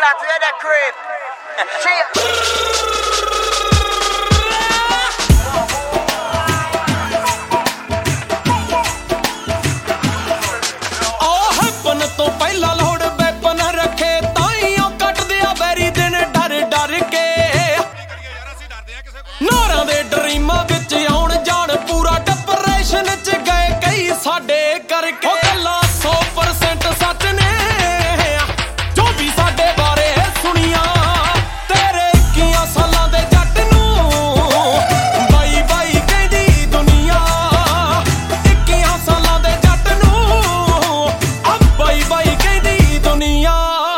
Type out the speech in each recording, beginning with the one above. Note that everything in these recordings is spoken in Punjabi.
slap to the crib. ਤੋਂ ਪਹਿਲਾਂ ਲੋੜ ਬੈਪਨ ਰੱਖੇ ਤਾਈਓ ਕੱਟਦੇ ਆ ਬੈਰੀ ਦਿਨ ਡਰ ਡਰ ਕੇ ਨਾਰਾਂ ਦੇ ਡਰੀਮਾਂ ਵਿੱਚ ਆਉਣ ਜਾਣ ਪੂਰਾ ਡਿਪਰੈਸ਼ਨ ਚ ਗਏ ਕਈ ਸਾਡੇ ਕਰਕੇ ਉਹ ਗੱਲਾਂ 100% ਸੱਚ ਨੇ ਜੋ ਵੀ ਸਾਡੇ ਬਾਰੇ ਸੁਣੀਆਂ ਤੇਰੇ 21 ਸਾਲਾਂ ਦੇ ਜੱਟ ਨੂੰ ਬਾਈ ਬਾਈ ਕਹਿੰਦੀ ਦੁਨੀਆ 21 ਸਾਲਾਂ ਦੇ ਜੱਟ ਨੂੰ ਬਾਈ ਬਾਈ ਕਹਿੰਦੀ ਦੁਨੀਆ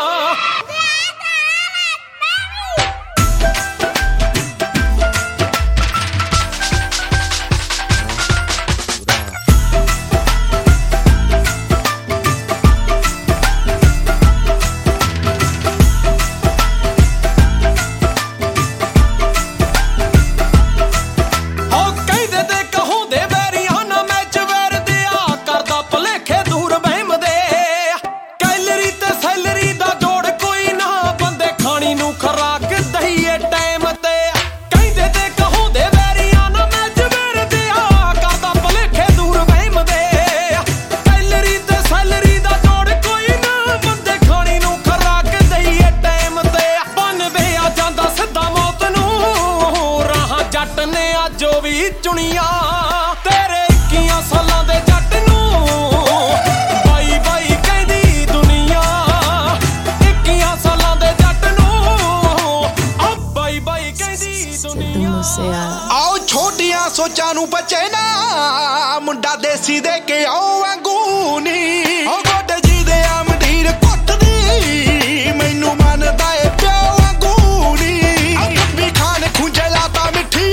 ਜੋ ਵੀ ਚੁਣੀਆਂ ਤੇਰੇ 21 ਸਾਲਾਂ ਦੇ ਜੱਟ ਨੂੰ ਬਾਈ ਬਾਈ ਕਹਿੰਦੀ ਦੁਨੀਆ 21 ਸਾਲਾਂ ਦੇ ਜੱਟ ਨੂੰ ਬਾਈ ਬਾਈ ਕਹਿੰਦੀ ਦੁਨੀਆ ਆਓ ਛੋਟੀਆਂ ਸੋਚਾਂ ਨੂੰ ਬਚੇ ਨਾ ਮੁੰਡਾ ਦੇਸੀ ਦੇ ਕੇ ਆਓ ਵਾਂਗੂ ਨੀ ਉਹ ਗੋਡੇ ਜੀ ਦੇ ਆ ਮੰਡੀਰ ਕੁੱਟਦੀ ਮੈਨੂੰ ਮੰਨਦਾ ਏ ਪਿਓ ਵਾਂਗੂ ਨੀ ਅੱਬੀ ਖਾਨ ਖੁੰਝੇ ਲਾਤਾ ਮਿੱਠੀ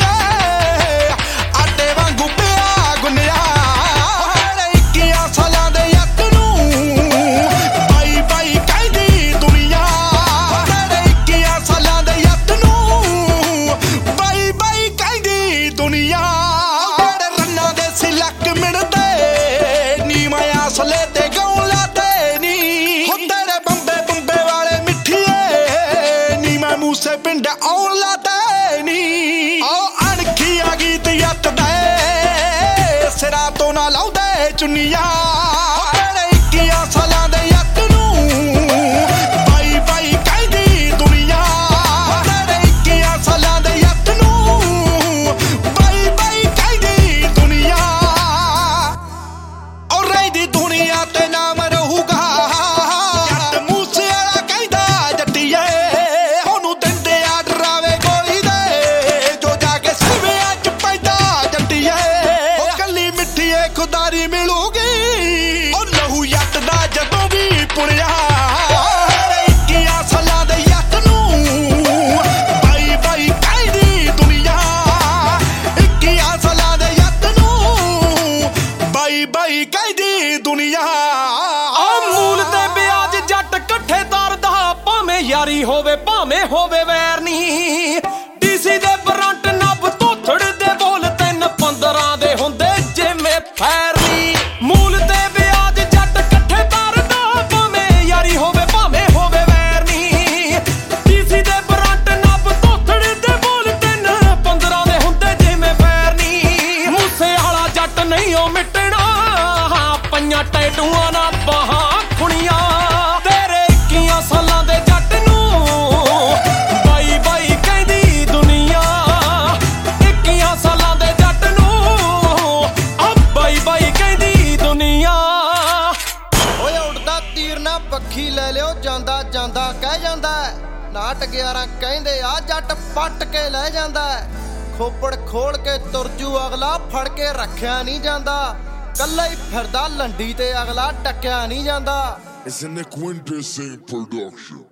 ਮੂਸੇ ਪਿੰਡ ਆਉਣ ਲਾਦੇ ਨੀ ਆਓ ਅਣਖੀ ਆ ਗੀਤ ਯੱਤ ਦੇ ਸਿਰਾਂ ਤੋਂ ਨਾ ਲਾਉਂਦੇ ਚੁੰਨੀਆਂ ਤੇਰੇ 21 ਸਾਲਾਂ ਦੇ ਯੱਤ ਨੂੰ ਬਾਈ ਬਾਈ ਕਹਿੰਦੀ ਦੁਨੀਆ ਤੇਰੇ 21 ਸਾਲਾਂ ਦੇ ਯੱਤ ਨੂੰ ਬਾਈ ਬਾਈ ਕਹਿੰਦੀ ਦੁਨੀਆ ਔਰ ਰਹਿੰਦੀ ਦੁਨੀਆ ਤੇ ਨਾਮ ਰਹੂਗਾ ਜੱਟ ਮੂਸੇ ਵਾਲਾ ਕਹਿੰਦਾ ਜੱਟੀਏ ਖੁਦਾਰੀ ਮਿਲੂਗੀ ਉਹ ਲਹੂ ਯੱਟ ਦਾ ਜਦੋਂ ਵੀ ਪੁਣਿਆ 21 ਸਾਲਾਂ ਦੇ ਯੱਟ ਨੂੰ ਬਾਈ ਬਾਈ ਕਹਿੰਦੀ ਦੁਨੀਆ 21 ਸਾਲਾਂ ਦੇ ਯੱਟ ਨੂੰ ਬਾਈ ਬਾਈ ਕਹਿੰਦੀ ਦੁਨੀਆ ਆ ਮੂਲ ਤੇ ਵਿਆਜ ਜੱਟ ਇਕੱਠੇ ਤਰਦਾ ਭਾਵੇਂ ਯਾਰੀ ਹੋਵੇ ਭਾਵੇਂ ਹੋਵੇ ਵੈਰ ਨਹੀਂ ਡੀਸੀ ਦੇ ਬਰੰਟ ਨੱਬ ਧੋਥੜ ਦੇ ਬੋਲ 3-15 ਦੇ ਹੁੰਦੇ ਜਿਵੇਂ ਫੈਰ ਨੀ ਮੂਲ ਤੇ ਵਿਆਜ ਜੱਟ ਇਕੱਠੇ ਤਰਦਾ ਭਾਵੇਂ ਯਾਰੀ ਹੋਵੇ ਭਾਵੇਂ ਹੋਵੇ ਵੈਰ ਨੀ ਡੀਸੀ ਦੇ ਬਰੰਟ ਨੱਬ ਧੋਥੜ ਦੇ ਬੋਲ 3-15 ਦੇ ਹੁੰਦੇ ਜਿਵੇਂ ਫੈਰ ਨੀ ਮੂਸੇ ਵਾਲਾ ਜੱਟ ਨਹੀਂ ਉਹ ਮਿਟਣਾ ਪੰਜਾਂ ਟੈਟੂਆਂ ਨਾਲ ਬਾਹਾਂ ਖੁਣੀਆਂ ਤੇਰੇ 21 ਸਾਲਾਂ ਦੇ ਜੱਟ ਨੂੰ ਬਾਈ ਬਾਈ ਕਹਿੰਦੀ ਦੁਨੀਆ 21 ਸਾਲਾਂ ਦੇ ਜੱਟ ਨੂੰ ਬਾਈ ਬਾਈ ਕਹਿੰਦੀ ਦੁਨੀਆ ਓਏ ਉੱਡਦਾ ਤੀਰ ਨਾ ਪੱਖੀ ਲੈ ਲਿਓ ਜਾਂਦਾ ਜਾਂਦਾ ਕਹਿ ਜਾਂਦਾ ਨਾਟ 11 ਕਹਿੰਦੇ ਆ ਜੱਟ ਪੱਟ ਕੇ ਲੈ ਜਾਂਦਾ ਖੋਪੜ ਖੋਲ ਕੇ ਤੁਰਜੂ ਅਗਲਾ ਫੜ ਕੇ ਰੱਖਿਆ ਨਹੀਂ ਜਾਂਦਾ ਕੱਲਾ ਹੀ ਫਿਰਦਾ ਲੰਡੀ ਤੇ ਅਗਲਾ ਟੱਕਿਆ ਨਹੀਂ ਜਾਂਦਾ It's an Quintus production.